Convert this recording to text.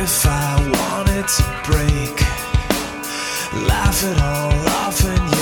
if I wanted to break? Laugh it all off and